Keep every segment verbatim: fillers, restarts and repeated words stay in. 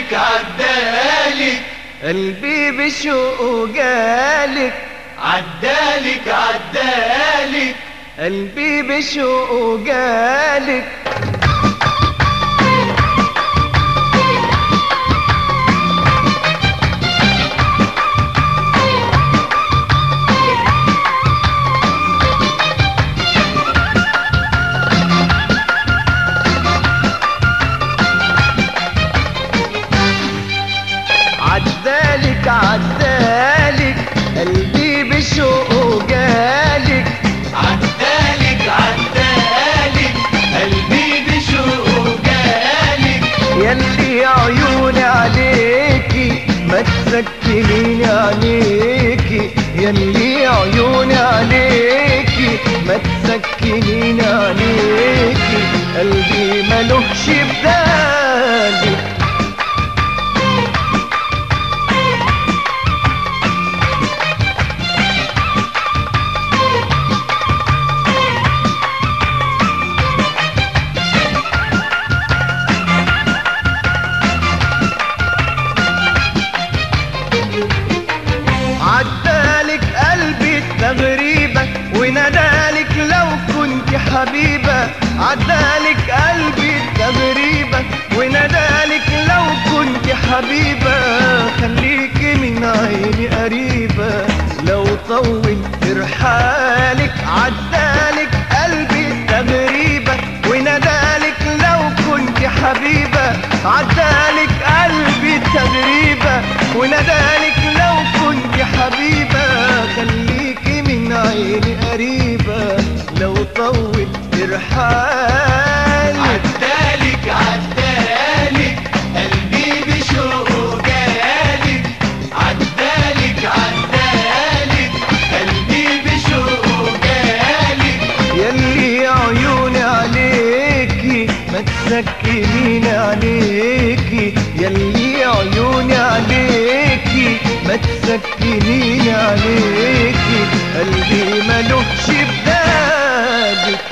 عدالك عدالك قلبي بشوقه جالك، عدالك عدالك قلبي بشوقه جالك. عدالك عدالك قلبي بشوقه جالك، عدالك عدالك قلبي بشوقه جالك. ياللي عيوني عليكي ما تسكنيني عليكي، ياللي عيوني عليكي ما تسكنيني عليكي. قلبي ملوش بدالك. عدالك قلبي التغريبة ونادالك لو كنت حبيبة، عدالك قلبي التغريبة ونادالك لو كنت حبيبة. خليكي من عيني قريبة لو طول ترحالك. عدالك قلبي التغريبة ونادالك لو كنت حبيبة، عدالك قلبي التغريبة ونادالك لو كنت حبيبة. خليكي من عيني قريبة لو طول ترحالك. عدالك عدالك قلبي بشوقه جالك، عدالك عدالك قلبي بشوقه جالك. ياللي عيوني عليكي ما تسكنيني عليكي، ياللي عيوني عليكي ما تسكنيني عليكي. قلبي ملوش بدالك.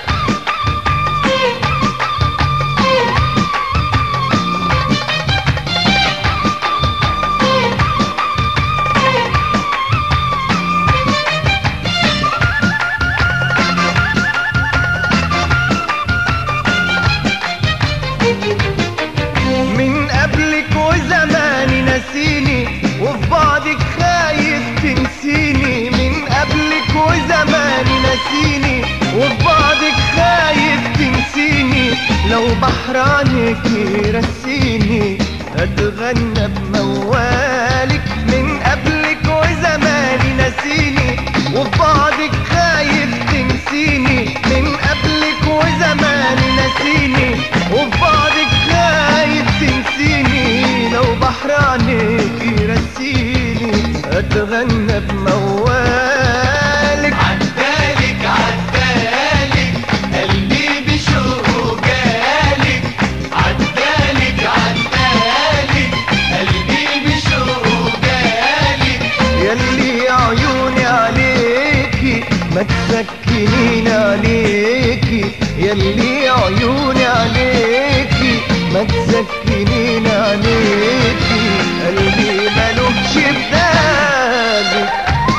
من قبلك وزماني نسيني وفي بعدك خايف تنسيني، من قبلك وزماني نسيني وفي بعدك خايف تنسيني. لو بحر عنك يرسيني اتغنى بموالك. من قبلك وزماني نسيني وفي بعدك خايف تنسيني، من قبلك وزماني نسيني وفي بعدك خايف تنسيني. لو بحر عنك يرسيني اتغنى بموالك. عدالك عدالك قلبي بشوقه جالك، عدالك عدالك قلبي بشوقه جالك. ياللي عيوني عليكي ما تسكنيني عليكي، ياللي عيوني عليكي ما تسكنيني عليكي. قلبي ملوش بدالك.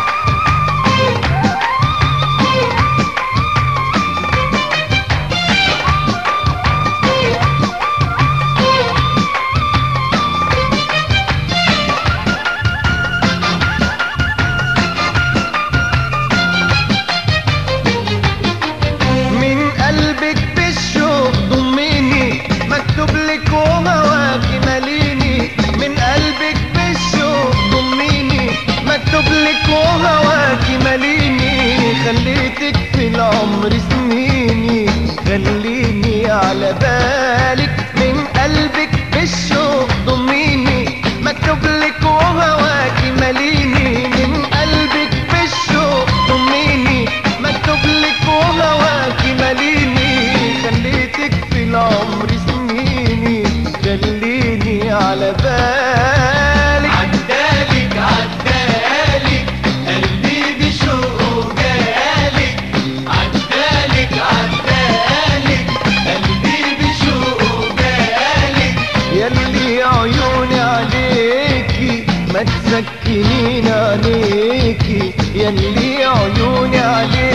من قلبك بالشوق ضميني مكتوب لك وهواكي ماليني. من قلبك بالشوق ضميني مكتوب لك وهواكي ماليني. خليتك في العمر سنيني خليني على بالك. من قلبك بالشوق ضميني مكتوب لك وهواكي ماليني. من قلبك بالشوق ضميني مكتوب لك وهواكي ماليني. خليتك في العمر سنيني خليني على بالك. عدالك عدالك قلبي بشوقه جالك، عدالك عدالك قلبي بشوقه جالك. ياللي يلي عيوني عليكي ما تسكنين عليكي، يلي عيوني عليكي